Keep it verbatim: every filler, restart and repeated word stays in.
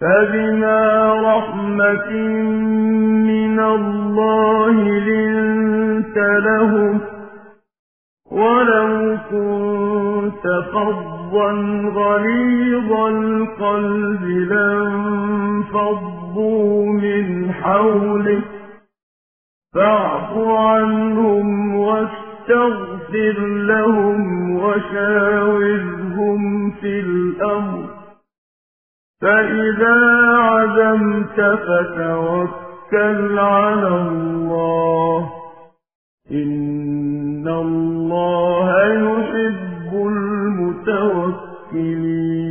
فبما رحمة من الله لنت لهم، ولو كنت فظا غليظ القلب لانفضوا من حولك، فاعف عنهم واستغفر لهم وشاورهم في الأمر، فإذا عزمت فتوكل على الله، إن الله يحب المتوكلين.